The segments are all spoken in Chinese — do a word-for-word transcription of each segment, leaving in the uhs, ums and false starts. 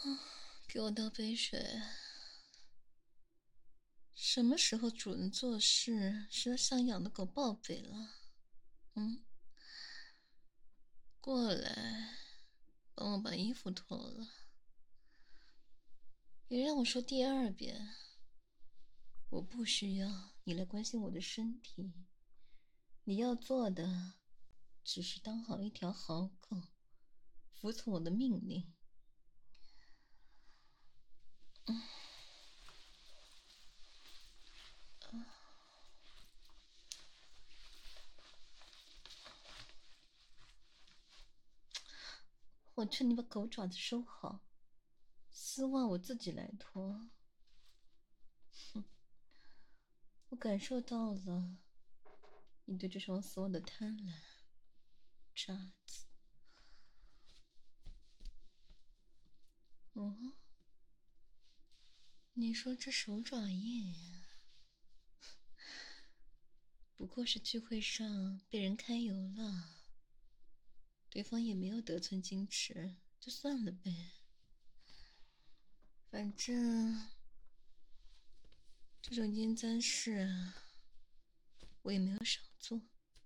给我倒杯水。什么时候主人做事是像养的狗报备了？嗯，过来，帮我把衣服脱了。别让我说第二遍。我不需要你来关心我的身体，你要做的只是当好一条好狗，服从我的命令。嗯。我劝你把狗爪子收好，丝袜我自己来脱。哼，我感受到了你对这双丝袜的贪婪，渣子。哦，你说这手爪印呀？不过是聚会上被人揩油了，对方也没有得寸进尺，就算了呗。反正这种阴脏事我也没有少做。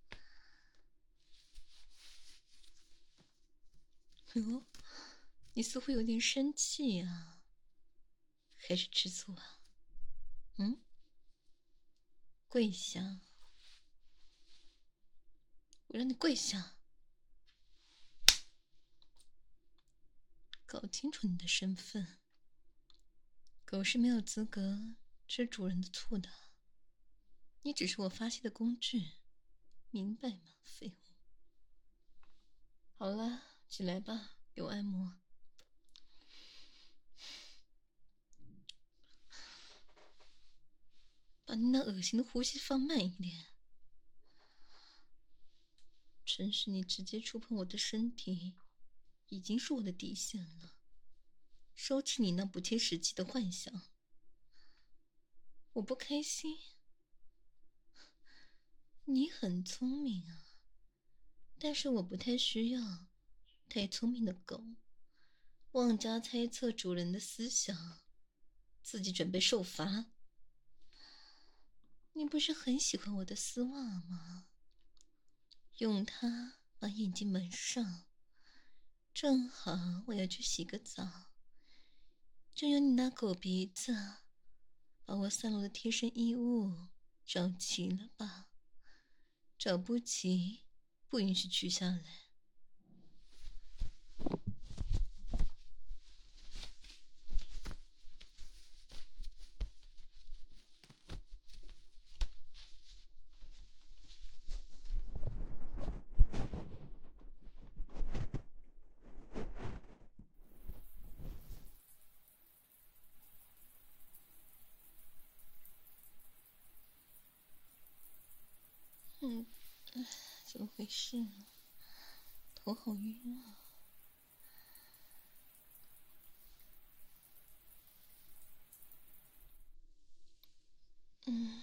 哟，你似乎有点生气呀，还是吃醋啊？嗯，跪下！我让你跪下！搞清楚你的身份，狗是没有资格吃主人的醋的，你只是我发泄的工具，明白吗，废物？好了，起来吧，给我按摩。把你那恶心的呼吸放慢一点。真是你直接触碰我的身体，已经是我的底线了。收起你那不切实际的幻想。我不开心。你很聪明啊，但是我不太需要太聪明的狗，妄加猜测主人的思想，自己准备受罚。你不是很喜欢我的丝袜吗？用它把眼睛蒙上，正好我要去洗个澡，就由你那狗鼻子把我散落的贴身衣物找齐了吧？找不齐，不允许取下来。嗯，怎么回事啊？头好晕啊！嗯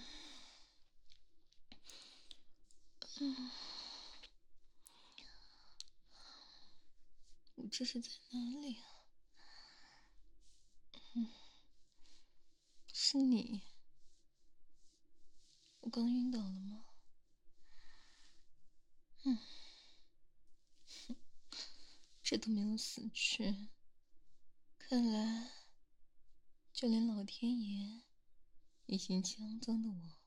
嗯，我这是在哪里啊？嗯，是你？我刚晕倒了吗？嗯，这都没有死去，看来就连老天爷也嫌弃肮脏的我。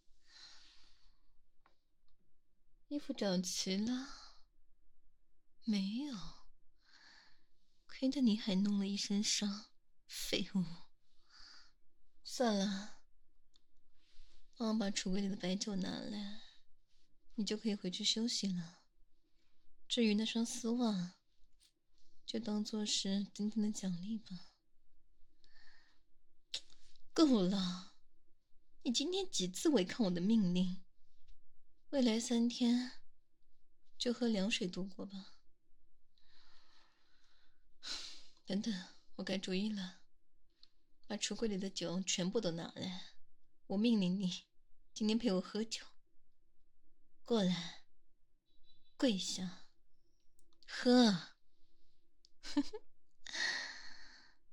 衣服找齐了？没有，亏得你还弄了一身伤，废物。算了，帮我把橱柜里的白酒拿来，你就可以回去休息了。至于那双丝袜，就当做是今天的奖励吧。够了，你今天几次违抗我的命令？未来三天就喝凉水度过吧。等等，我改主意了，把橱柜里的酒全部都拿来，我命令你今天陪我喝酒。过来，跪下，喝。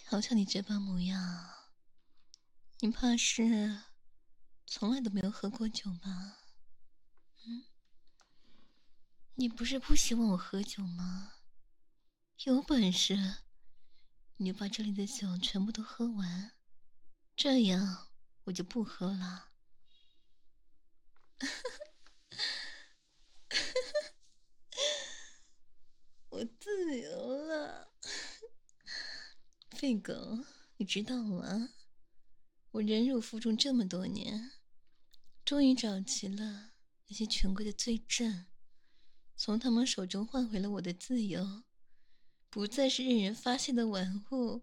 瞧瞧你这般模样，你怕是从来都没有喝过酒吧？嗯，你不是不希望我喝酒吗？有本事你就把这里的酒全部都喝完，这样我就不喝了。我自由了。废狗，你知道吗？我忍辱负重这么多年，终于找齐了那些权贵的罪证，从他们手中换回了我的自由，不再是任人发泄的玩物。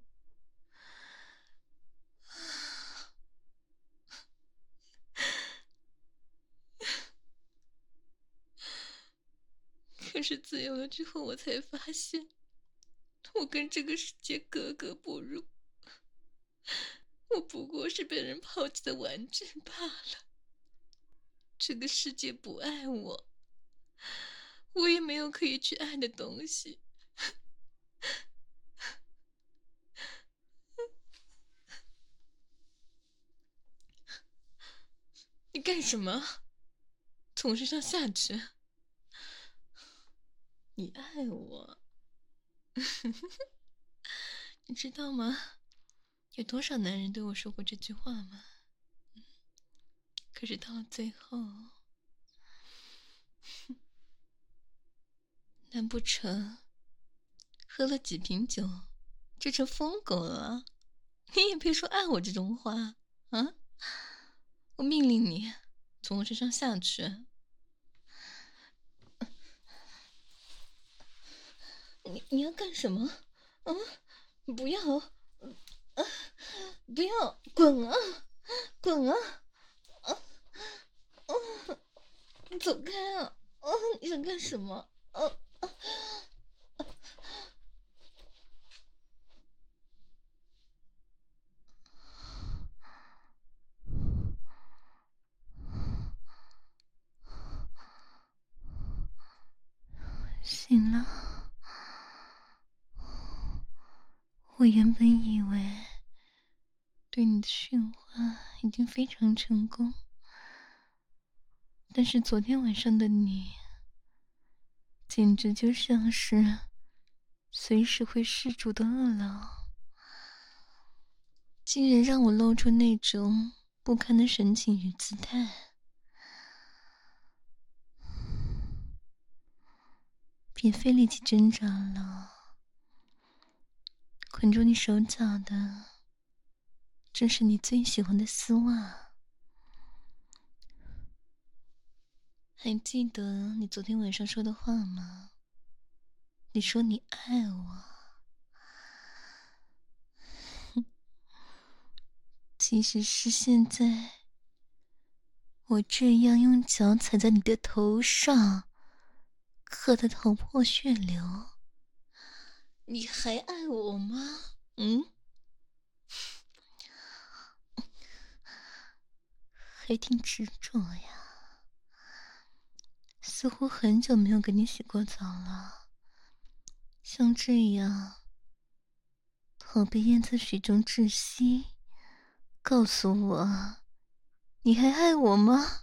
可是自由了之后，我才发现，我跟这个世界格格不入。我不过是被人抛弃的玩具罢了。这个世界不爱我，我也没有可以去爱的东西。你干什么？从我身上下去！你爱我？你知道吗？有多少男人对我说过这句话吗？可是到了最后，难不成喝了几瓶酒就成疯狗了？你也别说爱我这种话啊！我命令你从我身上下去！你你要干什么？啊！不要！啊！不要！滚啊！滚啊！啊！啊！你走开啊！啊！你想干什么？啊！啊！醒了。我原本以为对你的驯化已经非常成功，但是昨天晚上的你简直就像是随时会失主的饿狼，竟然让我露出那种不堪的神情与姿态。别费力气挣扎了，捆住你手脚的正是你最喜欢的丝袜。还记得你昨天晚上说的话吗？你说你爱我，即使是现在我这样用脚踩在你的头上，磕得头破血流，你还爱我吗？嗯？还挺执着呀，似乎很久没有跟你洗过澡了。像这样头被淹在水中窒息，告诉我你还爱我吗？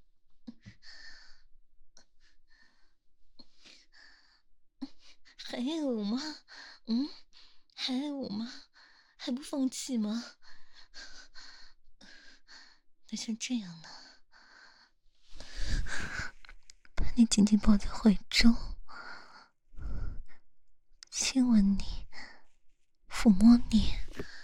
还爱我吗？嗯？还爱我吗？还不放弃吗？那像这样呢，把你紧紧抱在怀中，亲吻你，抚摸你。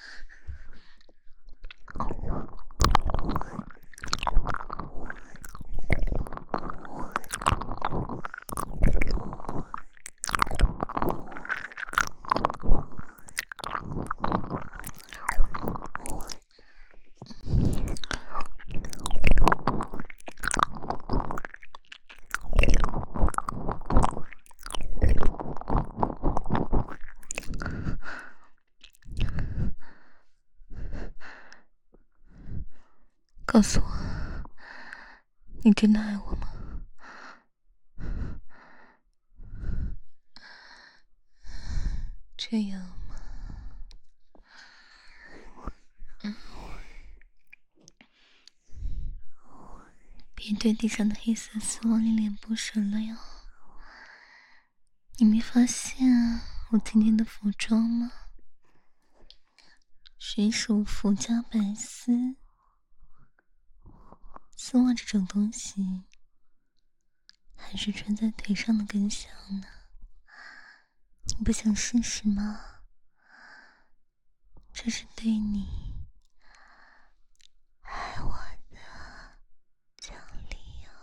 告诉我，你真的爱我吗？这样吗？ 也对地上的黑色丝袜恋恋不舍了呀。你没发现我今天的服装吗？水手服加白丝，丝袜这种东西还是穿在腿上的更香呢。你不想试试吗？这是对你爱我的奖励啊。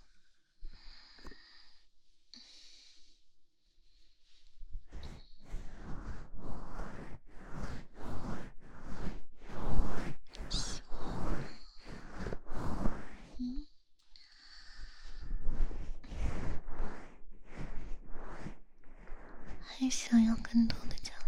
喜欢吗？嗯，还想要更多的奖